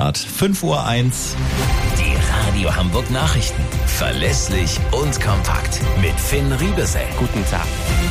Start. 5:01 Uhr. Die Radio Hamburg Nachrichten. Verlässlich und kompakt. Mit Finn Riebesell. Guten Tag.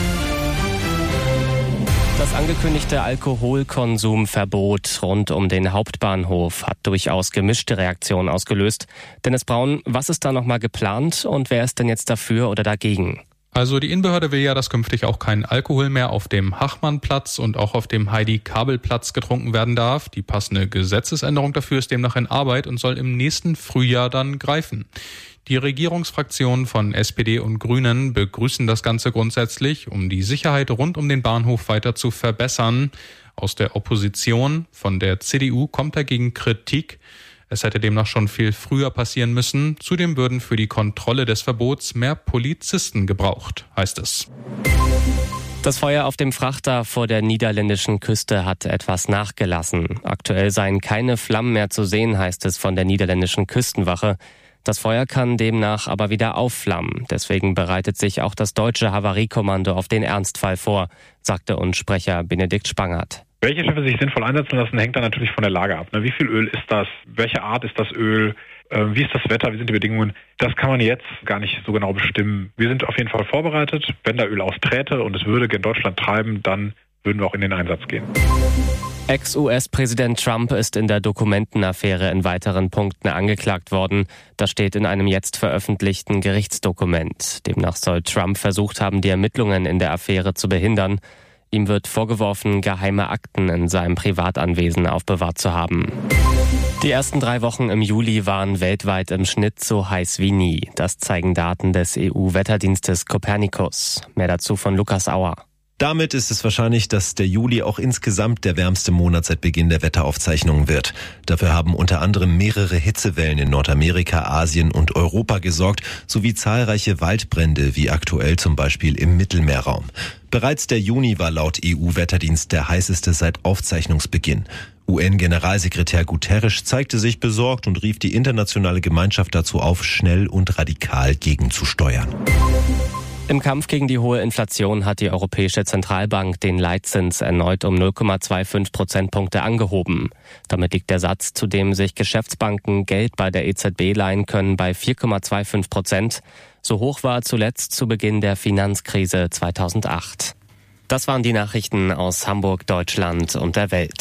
Das angekündigte Alkoholkonsumverbot rund um den Hauptbahnhof hat durchaus gemischte Reaktionen ausgelöst. Dennis Braun, was ist da nochmal geplant und wer ist denn jetzt dafür oder dagegen? Also die Innenbehörde will ja, dass künftig auch kein Alkohol mehr auf dem Hachmannplatz und auch auf dem Heidi-Kabel-Platz getrunken werden darf. Die passende Gesetzesänderung dafür ist demnach in Arbeit und soll im nächsten Frühjahr dann greifen. Die Regierungsfraktionen von SPD und Grünen begrüßen das Ganze grundsätzlich, um die Sicherheit rund um den Bahnhof weiter zu verbessern. Aus der Opposition, von der CDU, kommt dagegen Kritik. Es hätte demnach schon viel früher passieren müssen. Zudem würden für die Kontrolle des Verbots mehr Polizisten gebraucht, heißt es. Das Feuer auf dem Frachter vor der niederländischen Küste hat etwas nachgelassen. Aktuell seien keine Flammen mehr zu sehen, heißt es von der niederländischen Küstenwache. Das Feuer kann demnach aber wieder aufflammen. Deswegen bereitet sich auch das deutsche Havariekommando auf den Ernstfall vor, sagte uns Sprecher Benedikt Spangert. Welche Schiffe sich sinnvoll einsetzen lassen, hängt dann natürlich von der Lage ab. Wie viel Öl ist das? Welche Art ist das Öl? Wie ist das Wetter? Wie sind die Bedingungen? Das kann man jetzt gar nicht so genau bestimmen. Wir sind auf jeden Fall vorbereitet. Wenn da Öl austräte und es würde gen Deutschland treiben, dann würden wir auch in den Einsatz gehen. Ex-US-Präsident Trump ist in der Dokumentenaffäre in weiteren Punkten angeklagt worden. Das steht in einem jetzt veröffentlichten Gerichtsdokument. Demnach soll Trump versucht haben, die Ermittlungen in der Affäre zu behindern. Ihm wird vorgeworfen, geheime Akten in seinem Privatanwesen aufbewahrt zu haben. Die ersten 3 Wochen im Juli waren weltweit im Schnitt so heiß wie nie. Das zeigen Daten des EU-Wetterdienstes Copernicus. Mehr dazu von Lukas Auer. Damit ist es wahrscheinlich, dass der Juli auch insgesamt der wärmste Monat seit Beginn der Wetteraufzeichnungen wird. Dafür haben unter anderem mehrere Hitzewellen in Nordamerika, Asien und Europa gesorgt, sowie zahlreiche Waldbrände, wie aktuell zum Beispiel im Mittelmeerraum. Bereits der Juni war laut EU-Wetterdienst der heißeste seit Aufzeichnungsbeginn. UN-Generalsekretär Guterres zeigte sich besorgt und rief die internationale Gemeinschaft dazu auf, schnell und radikal gegenzusteuern. Im Kampf gegen die hohe Inflation hat die Europäische Zentralbank den Leitzins erneut um 0,25 Prozentpunkte angehoben. Damit liegt der Satz, zu dem sich Geschäftsbanken Geld bei der EZB leihen können, bei 4,25%. So hoch war er zuletzt zu Beginn der Finanzkrise 2008. Das waren die Nachrichten aus Hamburg, Deutschland und der Welt.